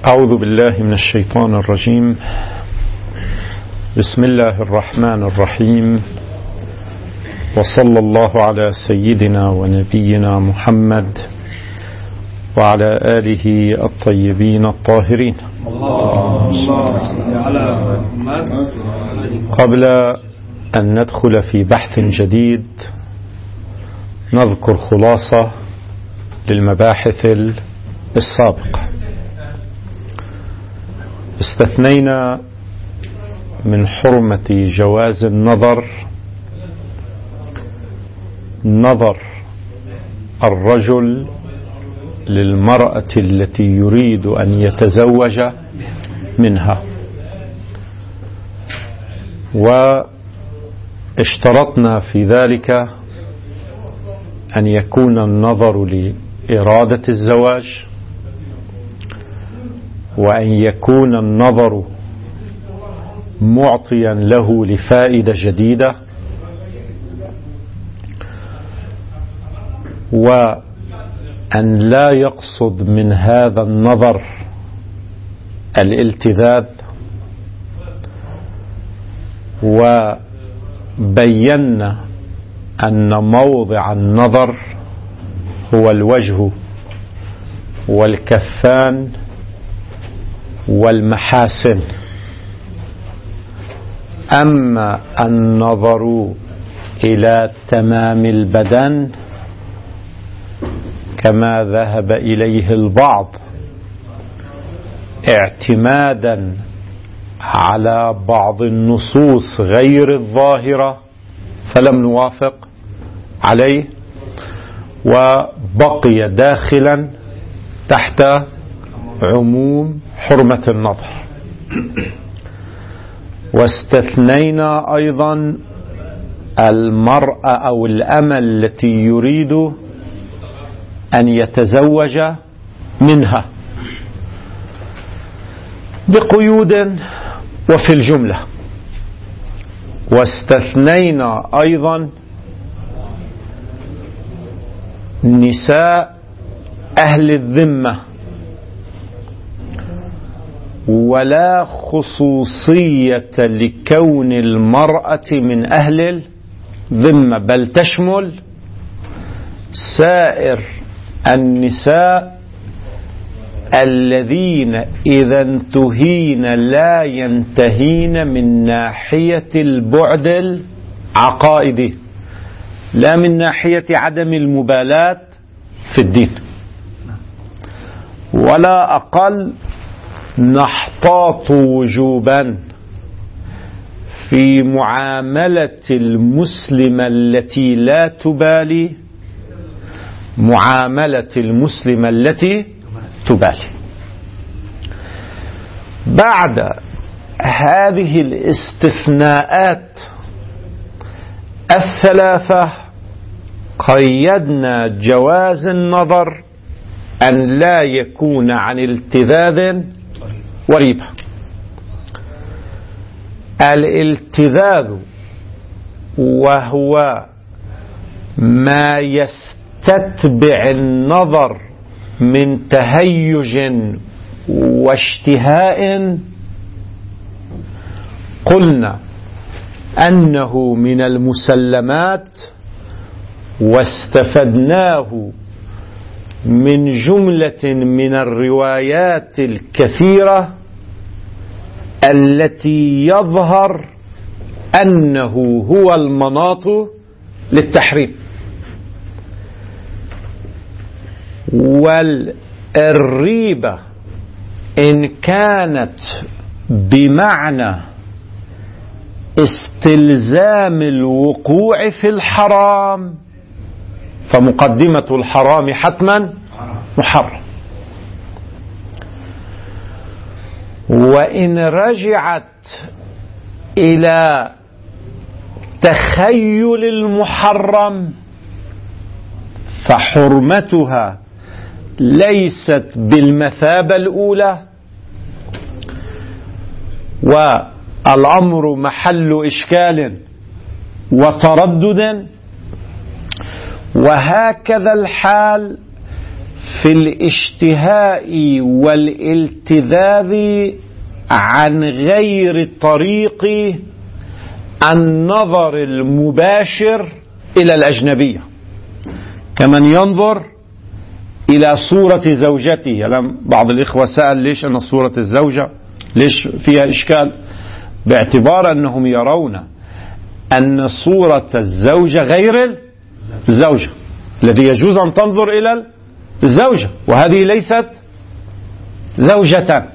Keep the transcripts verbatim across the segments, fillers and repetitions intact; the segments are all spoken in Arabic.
أعوذ بالله من الشيطان الرجيم. بسم الله الرحمن الرحيم، وصلى الله على سيدنا ونبينا محمد وعلى آله الطيبين الطاهرين. قبل أن ندخل في بحث جديد نذكر خلاصة للمباحث السابقة. استثنينا من حرمة جواز النظر نظر الرجل للمرأة التي يريد أن يتزوج منها، واشترطنا في ذلك أن يكون النظر لإرادة الزواج، وأن يكون النظر معطيا له لفائدة جديدة، وأن لا يقصد من هذا النظر الالتذاذ. وبينا أن موضع النظر هو الوجه والكفان والمحاسن، أما النظر إلى تمام البدن كما ذهب إليه البعض اعتمادا على بعض النصوص غير الظاهرة فلم نوافق عليه، وبقي داخلا تحت عموم حرمة النظر. واستثنينا أيضا المرأة أو الأمة التي يريد أن يتزوج منها بقيود وفي الجملة. واستثنينا أيضا نساء أهل الذمة، ولا خصوصية لكون المرأة من أهل الذمة، بل تشمل سائر النساء الذين إذا انتهين لا ينتهين من ناحية البعد العقائدي، لا من ناحية عدم المبالاة في الدين، ولا أقل نحتاط وجوبا في معاملة المسلمة التي لا تبالي معاملة المسلمة التي تبالي. بعد هذه الاستثناءات الثلاثة قيدنا جواز النظر أن لا يكون عن التذاذ وريبة. الالتذاذ وهو ما يستتبع النظر من تهيج واشتهاء، قلنا أنه من المسلمات، واستفدناه من جملة من الروايات الكثيرة التي يظهر أنه هو المناط للتحريم. والريبة إن كانت بمعنى استلزام الوقوع في الحرام فمقدمة الحرام حتما محرم، وإن رجعت إلى تخيل المحرم فحرمتها ليست بالمثابة الأولى، والأمر محل إشكال وتردد. وهكذا الحال في الاشتهاء والالتذاذ عن غير طريق النظر المباشر إلى الأجنبية، كمن ينظر إلى صورة زوجته. يعني بعض الإخوة سأل ليش أن صورة الزوجة ليش فيها إشكال، باعتبار أنهم يرون أن صورة الزوجة غير الزوجة الذي يجوز أن تنظر إلى الزوجة، وهذه ليست زوجة.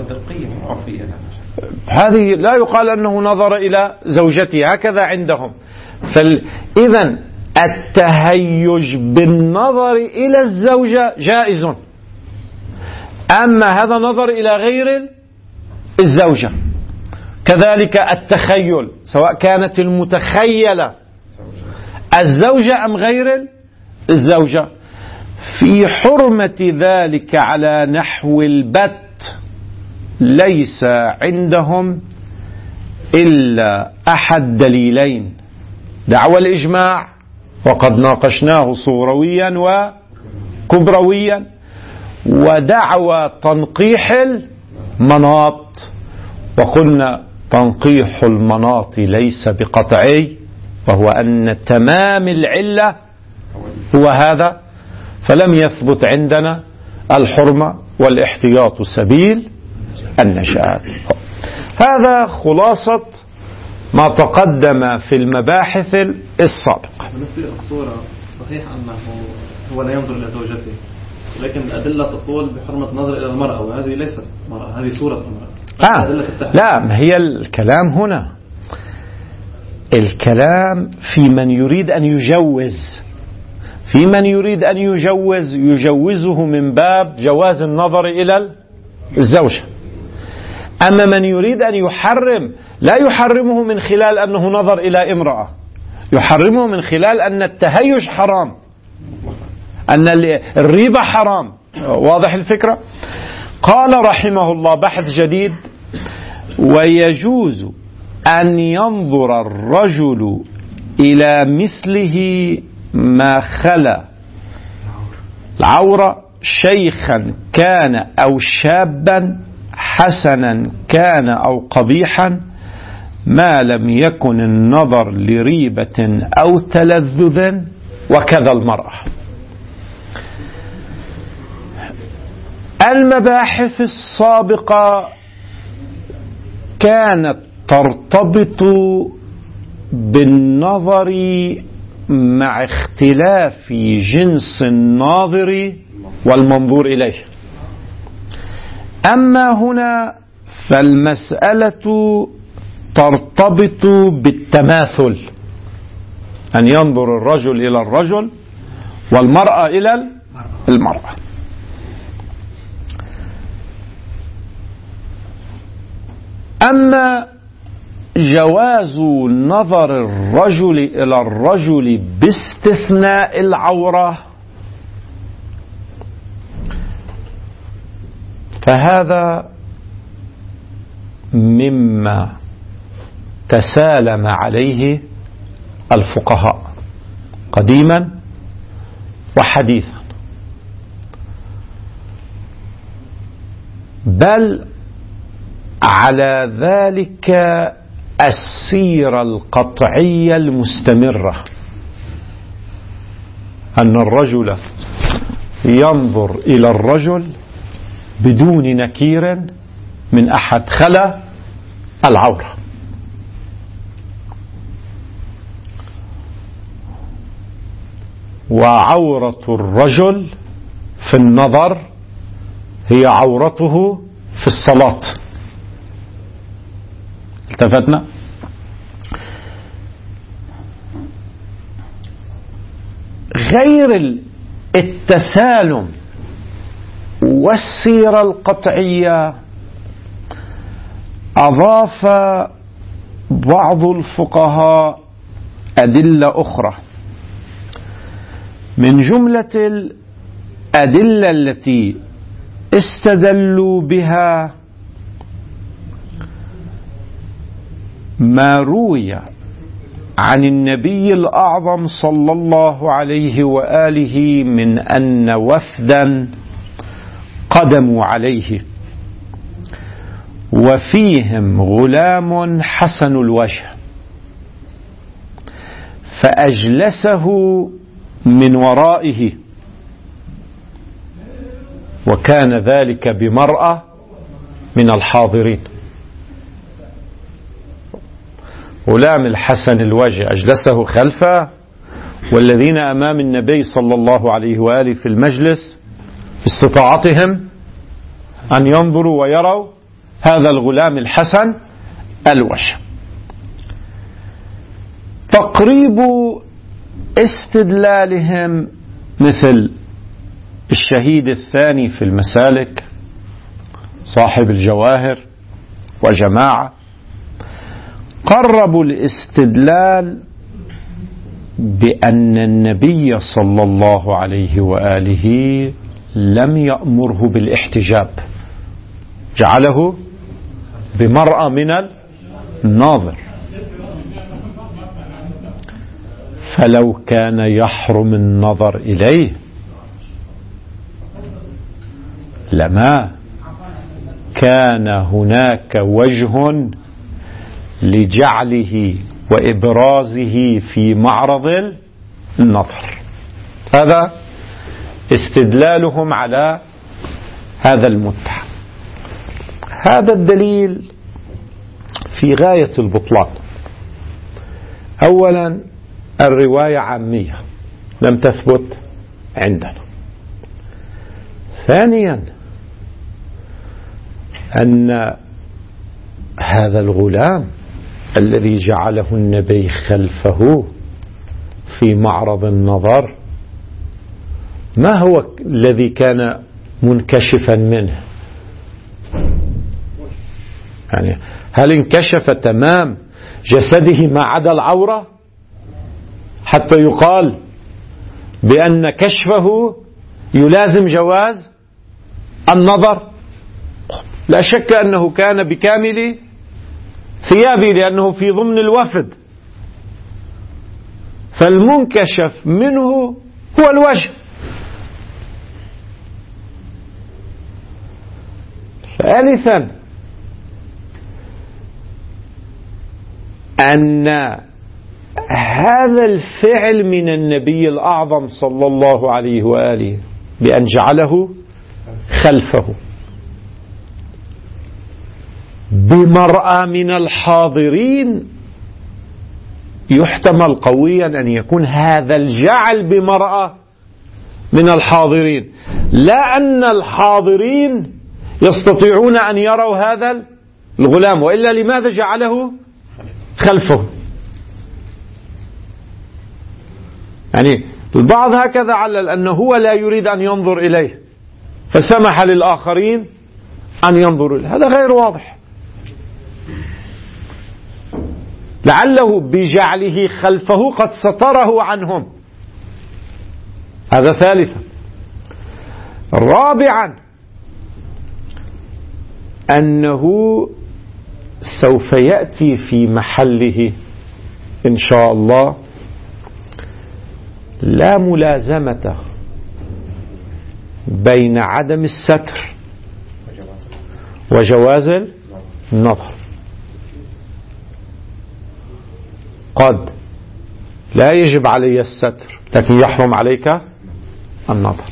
هذه لا يقال أنه نظر إلى زوجته، هكذا عندهم. فإذا التهيج بالنظر إلى الزوجة جائز، أما هذا نظر إلى غير الزوجة. كذلك التخيل، سواء كانت المتخيلة الزوجة أم غير الزوجة، في حرمة ذلك على نحو البت ليس عندهم إلا أحد دليلين: دعوى الإجماع، وقد ناقشناه صورويا وكبرويا، ودعوى تنقيح المناط، وقلنا تنقيح المناط ليس بقطعي، وهو أن تمام العلة هو هذا، فلم يثبت عندنا الحرمة، والاحتياط سبيل النجاة. هذا خلاصة ما تقدم في المباحث السابقة. بالنسبة للصورة صحيح أنه هو لا ينظر إلى زوجته، لكن الأدلة تقول بحرمة النظر إلى المرأة، وهذه ليست مرأة، هذه صورة المرأة. آه. لا، ما هي الكلام هنا، الكلام في من يريد أن يجوز، في من يريد أن يجوز يجوزه من باب جواز النظر إلى الزوجة. أما من يريد أن يحرم لا يحرمه من خلال أنه نظر إلى امرأة، يحرمه من خلال أن التهيج حرام، أن الريبة حرام. واضح الفكرة؟ قال رحمه الله بحث جديد: ويجوز أن ينظر الرجل إلى مثله ما خلا العورة، شيخا كان أو شابا، حسنا كان أو قبيحا، ما لم يكن النظر لريبة أو تلذذ، وكذا المرأة. المباحث السابقة كانت ترتبط بالنظر مع اختلاف جنس الناظر والمنظور إليه. أما هنا فالمسألة ترتبط بالتماثل، أن ينظر الرجل إلى الرجل والمرأة إلى المرأة. أما جواز نظر الرجل إلى الرجل باستثناء العورة فهذا مما تسالم عليه الفقهاء قديما وحديثا، بل على ذلك السيرة القطعية المستمرة، أن الرجل ينظر إلى الرجل بدون نكير من أحد خلا العورة. وعورة الرجل في النظر هي عورته في الصلاة. التفتنا؟ غير التسالم والسيرة القطعية، أضاف بعض الفقهاء أدلة أخرى، من جملة الأدلة التي استدلوا بها ما روي عن النبي الأعظم صلى الله عليه وآله من أن وفدا قدموا عليه وفيهم غلام حسن الوجه فأجلسه من ورائه، وكان ذلك بمرأة من الحاضرين. غلام الحسن الوجه أجلسه خلفه، والذين أمام النبي صلى الله عليه وآله في المجلس باستطاعتهم أن ينظروا ويروا هذا الغلام الحسن الوجه. تقريب استدلالهم مثل الشهيد الثاني في المسالك صاحب الجواهر وجماعة قربوا الاستدلال بأن النبي صلى الله عليه وآله لم يأمره بالاحتجاب، جعله بمرأة من الناظر، فلو كان يحرم النظر إليه لما كان هناك وجه لجعله وإبرازه في معرض النظر. هذا استدلالهم على هذا المتعة. هذا الدليل في غاية البطلان. أولا الرواية عامية لم تثبت عندنا. ثانيا أن هذا الغلام الذي جعله النبي خلفه في معرض النظر ما هو الذي كان منكشفا منه؟ يعني هل انكشف تمام جسده ما عدا العورة حتى يقال بأن كشفه يلازم جواز النظر؟ لا شك أنه كان بكامل ثيابه لأنه في ضمن الوفد، فالمنكشف منه هو الوجه. ثالثا أن هذا الفعل من النبي الأعظم صلى الله عليه وآله بأن جعله خلفه بمرأة من الحاضرين يحتمل قويا أن يكون هذا الجعل بمرأة من الحاضرين، لا أن الحاضرين يستطيعون أن يروا هذا الغلام، وإلا لماذا جعله خلفه؟ يعني البعض هكذا علل أنه هو لا يريد أن ينظر إليه فسمح للآخرين أن ينظروا إليه. هذا غير واضح. لعله بجعله خلفه قد ستره عنهم. هذا ثالثا. رابعا أنه سوف يأتي في محله إن شاء الله لا ملازمة بين عدم الستر وجواز النظر. قد لا يجب علي الستر لكن يحرم عليك النظر.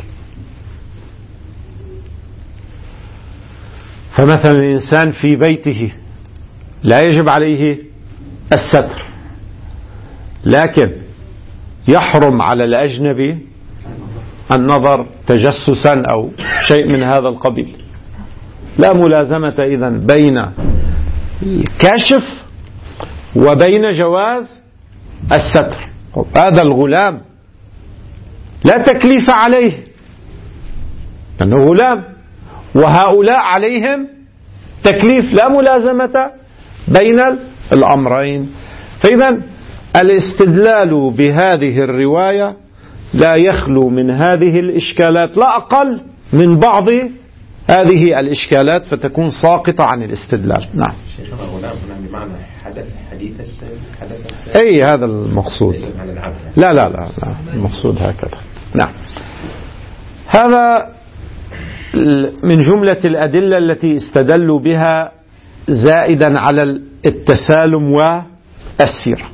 فمثلا الإنسان في بيته لا يجب عليه الستر لكن يحرم على الأجنبي النظر تجسسا أو شيء من هذا القبيل. لا ملازمة إذن بين الكشف وبين جواز الستر. هذا الغلام لا تكليف عليه لأنه غلام، وهؤلاء عليهم تكليف، لا ملازمة بين الأمرين. فإذا الاستدلال بهذه الرواية لا يخلو من هذه الإشكالات لا أقل من بعض هذه الإشكالات فتكون ساقطة عن الاستدلال. نعم. شيخنا هنا هنا بمعنى حدث حديث السن حدث السن. أي هذا المقصود. لا لا لا لا المقصود هكذا. نعم. هذا من جملة الأدلة التي استدلوا بها زائدا على التسالم والسيرة.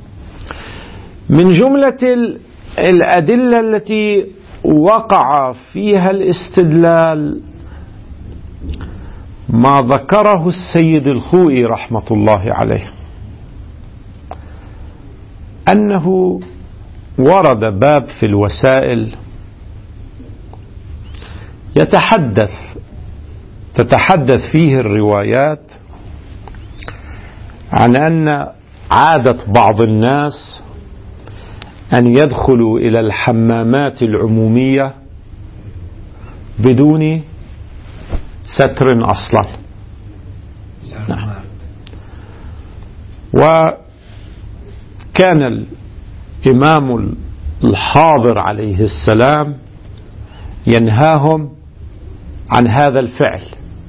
من جملة الأدلة التي وقع فيها الاستدلال ما ذكره السيد الخوئي رحمة الله عليه، أنه ورد باب في الوسائل يتحدث تتحدث فيه الروايات عن أن عادة بعض الناس أن يدخلوا إلى الحمامات العمومية بدون ستر أصلا. نعم. وكان الإمام الحاضر عليه السلام ينهاهم عن هذا الفعل،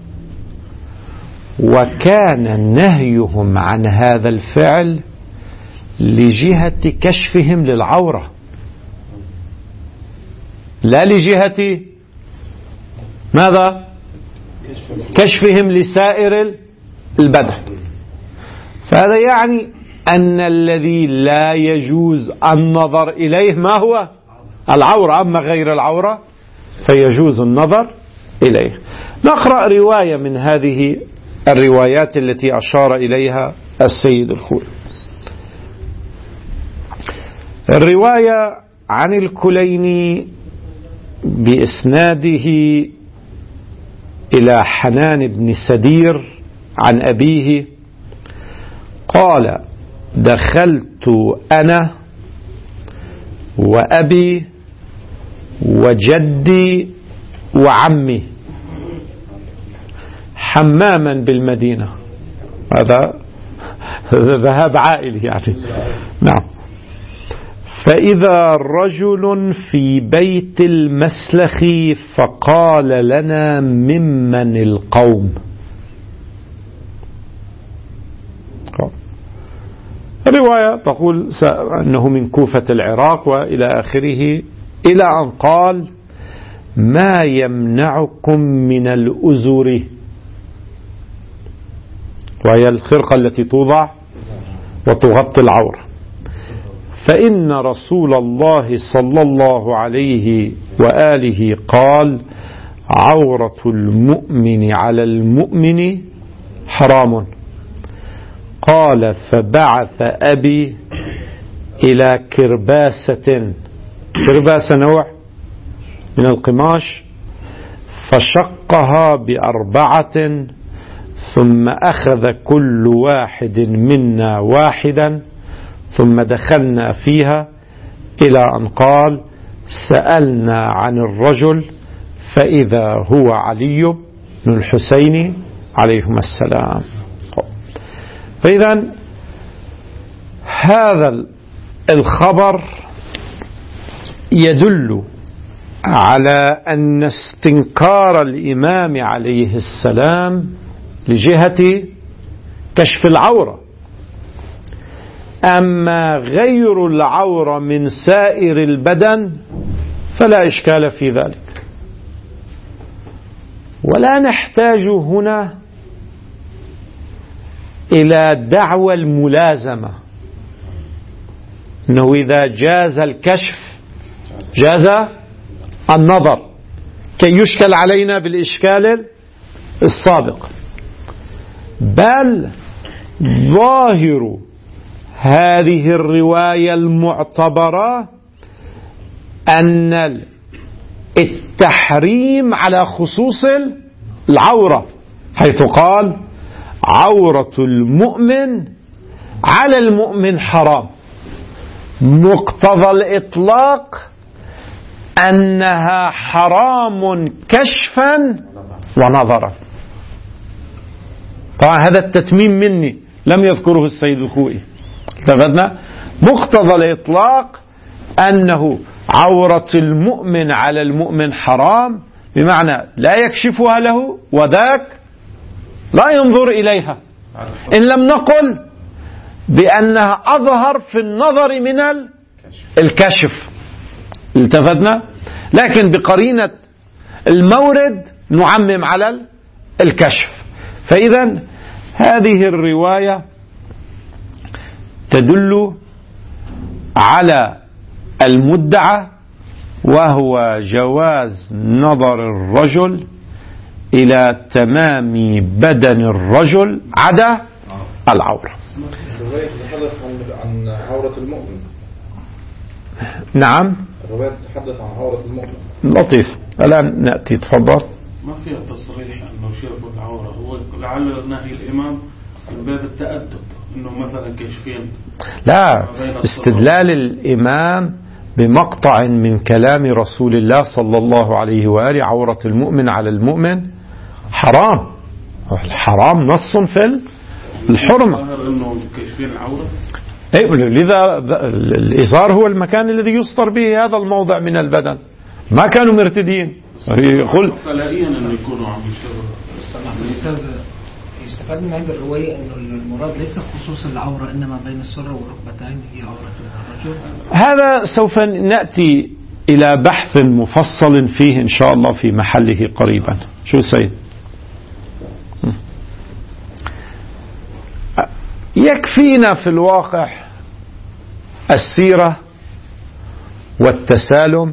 وكان نهيهم عن هذا الفعل لجهة كشفهم للعورة، لا لجهة ماذا؟ كشفهم لسائر البدن. فهذا يعني أن الذي لا يجوز النظر إليه ما هو؟ العورة، أما غير العورة فيجوز النظر إليه. نقرأ رواية من هذه الروايات التي أشار إليها السيد الخوئي. الرواية عن الكليني بإسناده إلى حنان بن سدير عن أبيه قال: دخلت أنا وأبي وجدي وعمي حماما بالمدينة. هذا ذهاب عائلي يعني. نعم. فإذا رجل في بيت المسلخ فقال لنا: ممن القوم؟ الرواية تقول أنه من كوفة العراق وإلى آخره، إلى أن قال: ما يمنعكم من الأزر، وهي الخرقة التي توضع وتغطي العورة، فإن رسول الله صلى الله عليه وآله قال: عورة المؤمن على المؤمن حرام. قال: فبعث أبي إلى كرباسة، كرباسة نوع من القماش، فشقها بأربعة، ثم أخذ كل واحد منا واحدا، ثم دخلنا فيها، إلى أن قال: سألنا عن الرجل فإذا هو علي بن الحسين عليهما السلام. فإذا هذا الخبر يدل على أن استنكار الإمام عليه السلام لجهة كشف العورة، أما غير العورة من سائر البدن فلا إشكال في ذلك. ولا نحتاج هنا إلى دعوى الملازمة، أنه إذا جاز الكشف جاز النظر، كي يشكل علينا بالإشكال السابق. بل ظاهر هذه الرواية المعتبرة أن التحريم على خصوص العورة، حيث قال: عورة المؤمن على المؤمن حرام. مقتضى الإطلاق أنها حرام كشفا ونظرا. طبعا هذا التتميم مني لم يذكره السيد الخوئي. اتفقنا؟ مقتضى الإطلاق أنه عورة المؤمن على المؤمن حرام، بمعنى لا يكشفها له، وذاك لا ينظر إليها، إن لم نقل بأنها أظهر في النظر من الكشف. التفتنا، لكن بقرينة المورد نعمم على الكشف. فإذا هذه الرواية تدل على المدعى، وهو جواز نظر الرجل إلى تمام بدن الرجل عدا العورة. الرواية تتحدث عن عورة المؤمن. نعم، الرواية تتحدث عن عورة المؤمن. لطيف. الآن نأتي، تفضل. ما فيها تصريح أنه شرب العورة، هو لعل نهي الإمام من باب التأدب، أنه مثلا كشفين. لا، استدلال الإمام بمقطع من كلام رسول الله صلى الله عليه وآله عورة المؤمن على المؤمن حرام. الحرام نص في الحرمة. أنه كشفين العورة. لذا الإزار هو المكان الذي يسطر به هذا الموضع من البدن. ما كانوا مرتدين. يقول فلائيا أن يكونوا عم يشتغلوا. يستفاد من هذه الرواية أنه المراد ليس خصوص العورة، إنما بين السرة والركبتين هي عورة الرجل. هذا سوف نأتي إلى بحث مفصل فيه إن شاء الله في محله قريبا. شو سيد؟ يكفينا في الواقع السيرة والتسالم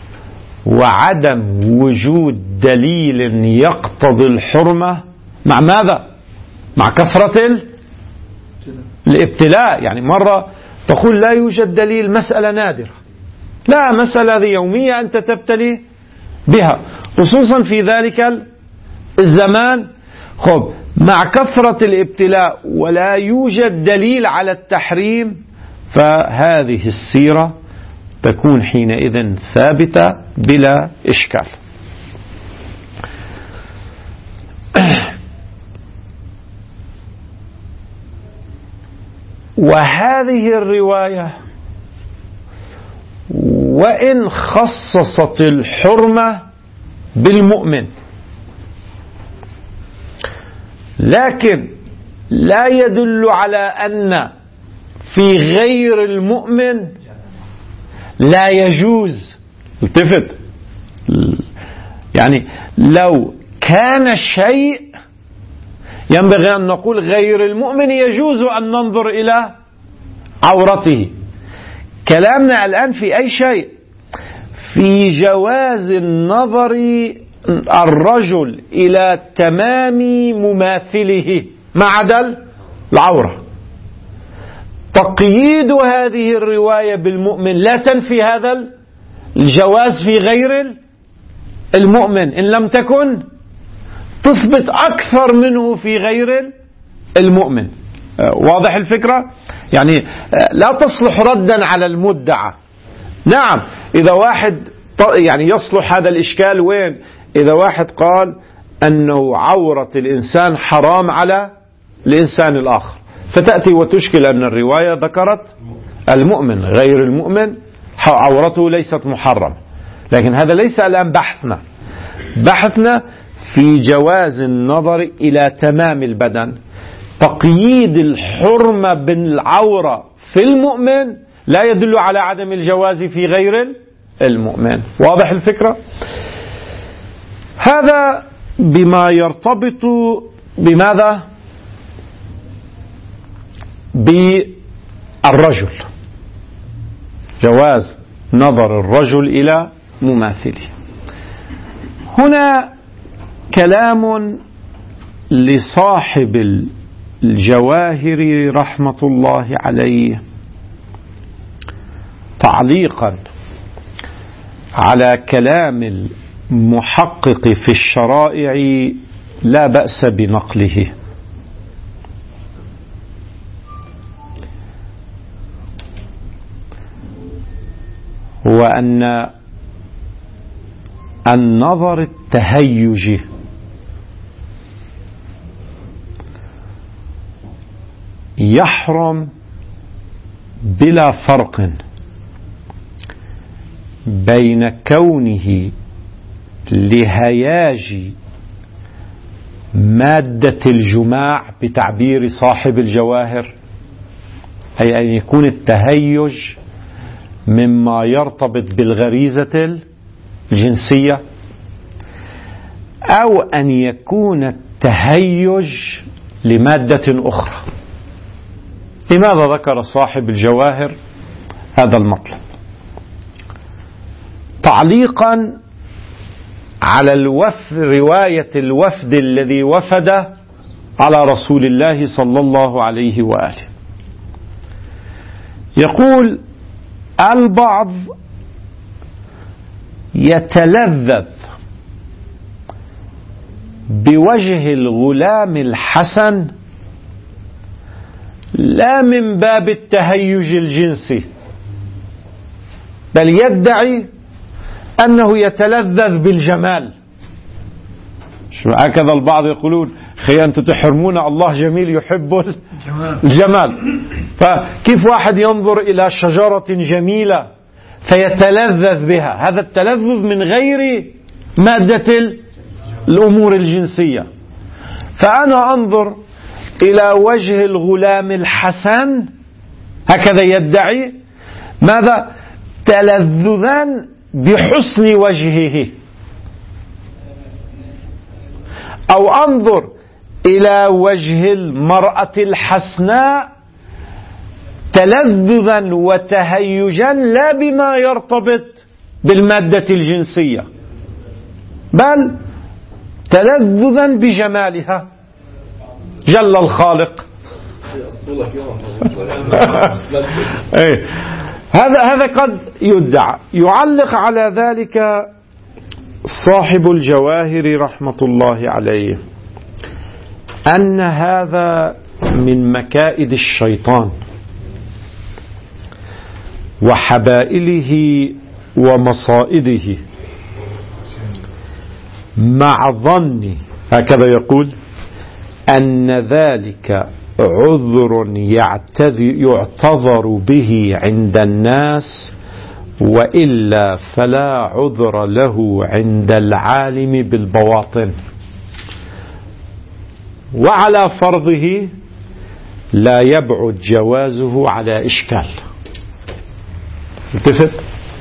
وعدم وجود دليل يقتضي الحرمة. مع ماذا؟ مع كثرة الابتلاء. يعني مرة تقول لا يوجد دليل، مسألة نادرة. لا، مسألة هذه يومية أنت تبتلي بها، خصوصا في ذلك الزمان. خب، مع كثرة الابتلاء ولا يوجد دليل على التحريم، فهذه السيرة تكون حينئذ ثابتة بلا إشكال. وهذه الرواية وإن خصصت الحرمة بالمؤمن، لكن لا يدل على أن في غير المؤمن لا يجوز. التفت، يعني لو كان الشيء ينبغي أن نقول غير المؤمن يجوز أن ننظر إلى عورته. كلامنا الآن في أي شيء؟ في جواز النظر الرجل إلى تمام مماثله ما عدا العورة. تقييد هذه الرواية بالمؤمن لا تنفي هذا الجواز في غير المؤمن، إن لم تكن تثبت أكثر منه في غير المؤمن. واضح الفكرة؟ يعني لا تصلح ردا على المدعى. نعم، إذا واحد يعني يصلح هذا الإشكال وين؟ إذا واحد قال أنه عورة الإنسان حرام على الإنسان الآخر، فتأتي وتشكل أن الرواية ذكرت المؤمن، غير المؤمن عورته ليست محرم. لكن هذا ليس الآن بحثنا. بحثنا في جواز النظر إلى تمام البدن. تقييد الحرمة بالعورة في المؤمن لا يدل على عدم الجواز في غير المؤمن. واضح الفكرة؟ هذا بما يرتبط بماذا؟ بالرجل، جواز نظر الرجل إلى مماثله. هنا كلام لصاحب الجواهر رحمة الله عليه تعليقا على كلام المحقق في الشرائع لا بأس بنقله. هو أن النظر التهيجي يحرم بلا فرق بين كونه لهياج مادة الجماع بتعبير صاحب الجواهر، أي أن يكون التهيج مما يرتبط بالغريزة الجنسية، أو أن يكون التهيج لمادة أخرى. لماذا ذكر صاحب الجواهر هذا المطلب؟ تعليقا على الوف رواية الوفد الذي وفد على رسول الله صلى الله عليه وآله. يقول البعض يتلذذ بوجه الغلام الحسن لا من باب التهيج الجنسي، بل يدعي أنه يتلذذ بالجمال. هكذا البعض يقولون خي أنتم تحرمون الله جميل يحب الجمال. فكيف واحد ينظر إلى شجرة جميلة فيتلذذ بها؟ هذا التلذذ من غير مادة الأمور الجنسية. فأنا أنظر إلى وجه الغلام الحسن، هكذا يدعي ماذا؟ تلذذا بحسن وجهه. أو أنظر إلى وجه المرأة الحسناء تلذذا وتهيجا لا بما يرتبط بالمادة الجنسية، بل تلذذا بجمالها جل الخالق. هذا هذا قد يدعى. يعلق على ذلك صاحب الجواهر رحمة الله عليه أن هذا من مكائد الشيطان وحبائله ومصائده، مع ظني هكذا يقول أن ذلك عذر يعتذر به عند الناس، وإلا فلا عذر له عند العالم بالبواطن، وعلى فرضه لا يبعد جوازه على إشكال. التفت.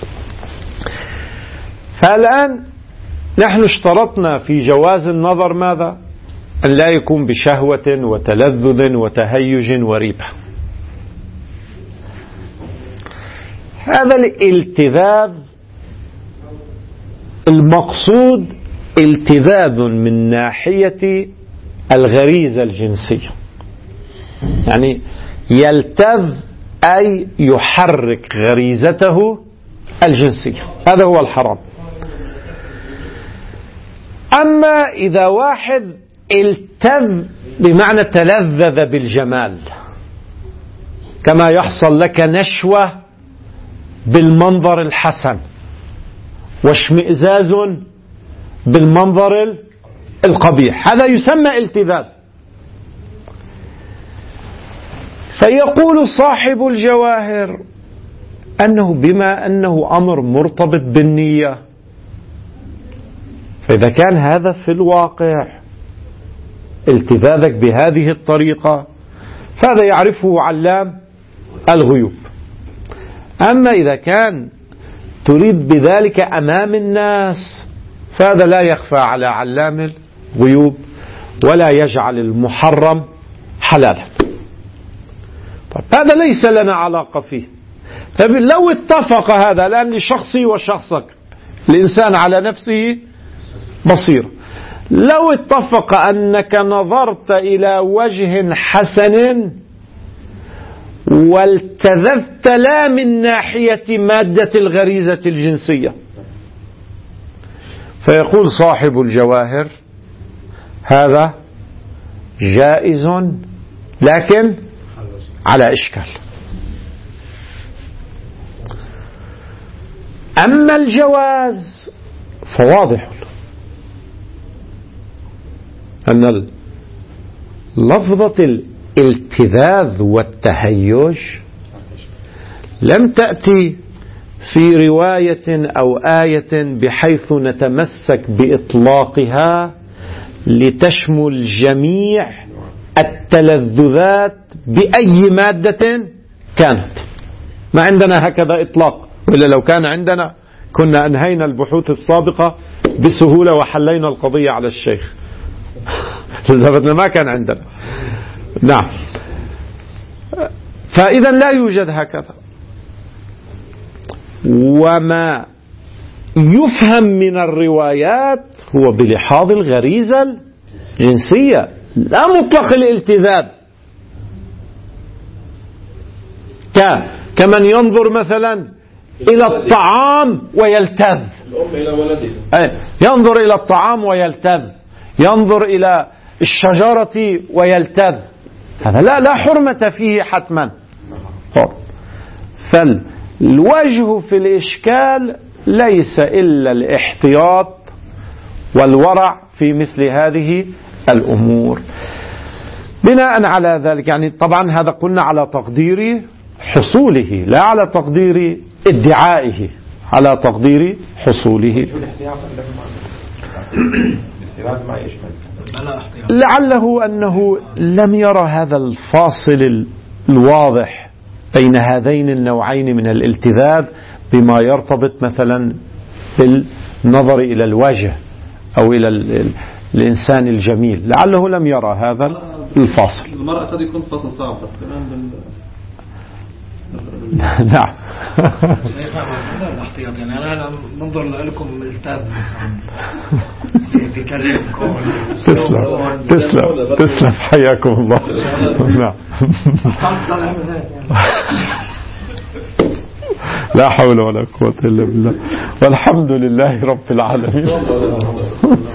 فالآن نحن اشترطنا في جواز النظر ماذا؟ أن لا يكون بشهوة وتلذذ وتهيج وريبة. هذا الالتذاذ المقصود التذاذ من ناحية الغريزة الجنسية، يعني يلتذ أي يحرك غريزته الجنسية، هذا هو الحرام. أما إذا واحد التذ بمعنى تلذذ بالجمال، كما يحصل لك نشوة بالمنظر الحسن واشمئزاز بالمنظر القبيح، هذا يسمى التذاذ. فيقول صاحب الجواهر أنه بما أنه أمر مرتبط بالنية، فإذا كان هذا في الواقع التذاذك بهذه الطريقة فهذا يعرفه علام الغيوب. أما إذا كان تريد بذلك أمام الناس فهذا لا يخفى على علام الغيوب ولا يجعل المحرم حلالا. طيب هذا ليس لنا علاقة فيه. طيب لو اتفق هذا، لأن شخصي وشخصك الإنسان على نفسه بصير، لو اتفق أنك نظرت إلى وجه حسن والتذذت لا من ناحية مادة الغريزة الجنسية، فيقول صاحب الجواهر هذا جائز لكن على إشكال. أما الجواز فواضح، أن لفظة الالتذاذ والتهيج لم تأتي في رواية أو آية بحيث نتمسك بإطلاقها لتشمل جميع التلذذات بأي مادة كانت. ما عندنا هكذا إطلاق، وإلا لو كان عندنا كنا أنهينا البحوث السابقة بسهولة وحلينا القضية على الشيخ. ما كان عندنا. نعم. فإذا لا يوجد هكذا. وما يفهم من الروايات هو بلحاظ الغريزة الجنسية، لا مطلق الالتذاذ، كمن ينظر مثلا إلى الطعام ويلتذ، الأم إلى ولدها، ينظر إلى الطعام ويلتذ، ينظر إلى الشجرة ويلتذ، هذا لا لا حرمة فيه حتما. فالوجه في الإشكال ليس إلا الاحتياط والورع في مثل هذه الأمور. بناء على ذلك يعني طبعا هذا قلنا على تقدير حصوله لا على تقدير ادعائه، على تقدير حصوله. لعله أنه لم يرى هذا الفاصل الواضح بين هذين النوعين من الالتذاذ بما يرتبط مثلا بالنظر إلى الوجه أو إلى الإنسان الجميل، لعله لم يرى هذا الفاصل. المرأة قد يكون فاصل صعب بس كمان بال... نعم. يعني أنا منظر لكم التاز في كلامكم. تسلم تسلم تسلم حياكم الله. نعم. لا حول ولا قوة إلا بالله، والحمد لله رب العالمين.